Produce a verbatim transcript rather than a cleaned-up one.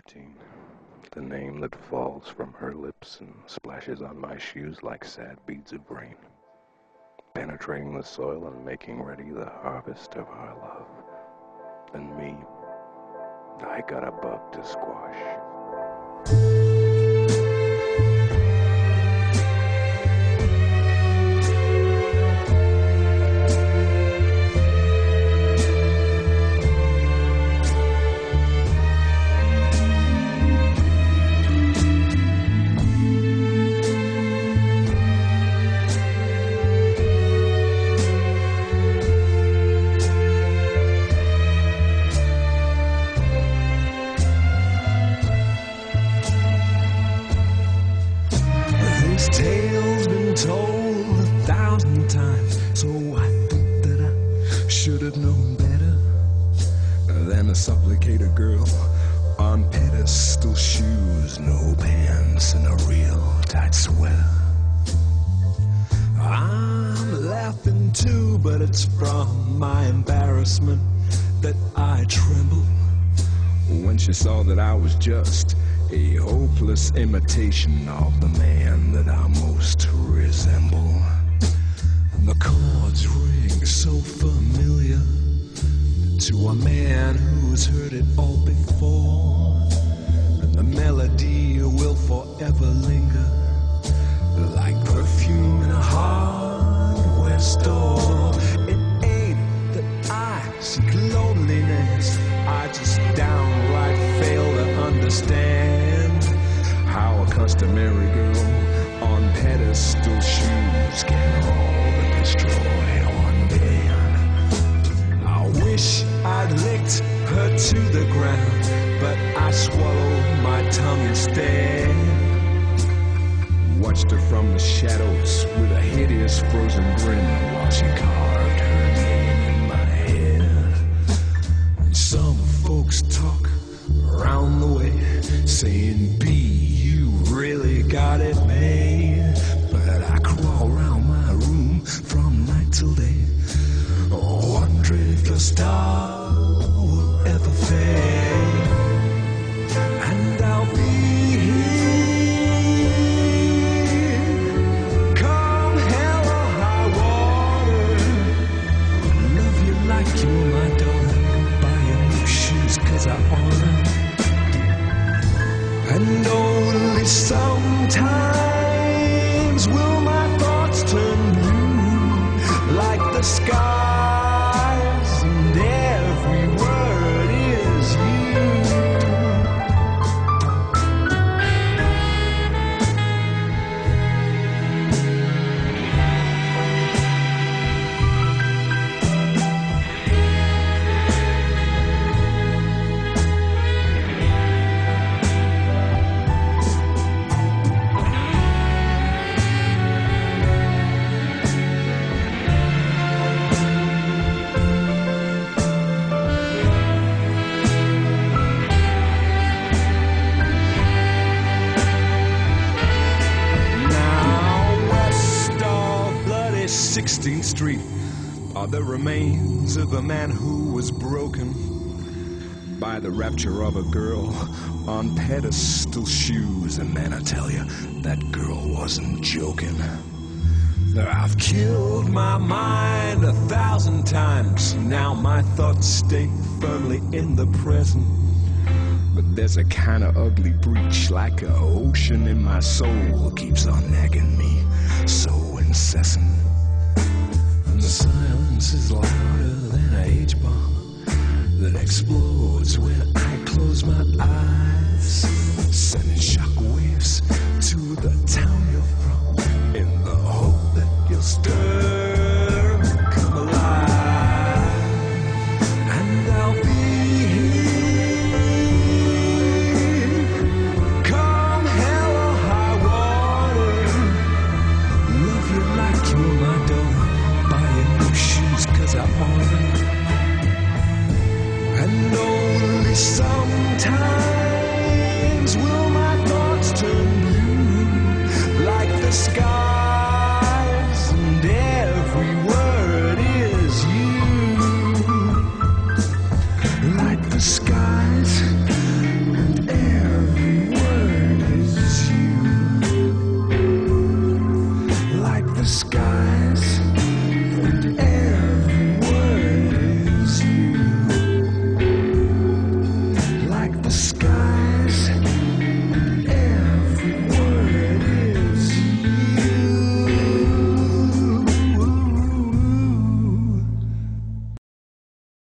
thirteen. The name that falls from her lips and splashes on my shoes like sad beads of rain, penetrating the soil and making ready the harvest of our love. And me, I got a bug to squash. Tale's been told a thousand times, so I think that I should have known better than to supplicate a girl on pedestal shoes, no pants, and a real tight sweater. I'm laughing too, but it's from my embarrassment that I tremble when she saw that I was just a hopeless imitation of the man that I most resemble. And the chords ring so familiar to a man who's heard it all before. And the melody will forever linger like perfume in a hardware store. It ain't that I seek loneliness, I just downright fail to understand how a customary girl on pedestal shoes can all but destroy one man. I wish I'd licked her to the ground, but I swallowed my tongue instead. Watched her from the shadows with a hideous frozen grin while she carved her name in my head. And some folks talk around the way saying, B, you really got it made. But I crawl around my room from night till day, wondering if the star will ever fade. And I'll be here, come hell or high water. Love you like you're my daughter, buying new shoes 'cause I order. And only sometimes will my thoughts turn blue, like the skies, and every word is you. sixteenth Street are the remains of a man who was broken by the rapture of a girl on pedestal shoes. And man, I tell you, that girl wasn't joking. I've killed my mind a thousand times. Now my thoughts stay firmly in the present. But there's a kind of ugly breach, like an ocean in my soul, keeps on nagging me so incessant. And the silence is louder than a H-bomb that explodes when I close my eyes, sending shockwaves to the town you're from, in the hope that you'll stir and come alive. And I'll be I order. And only some the sky.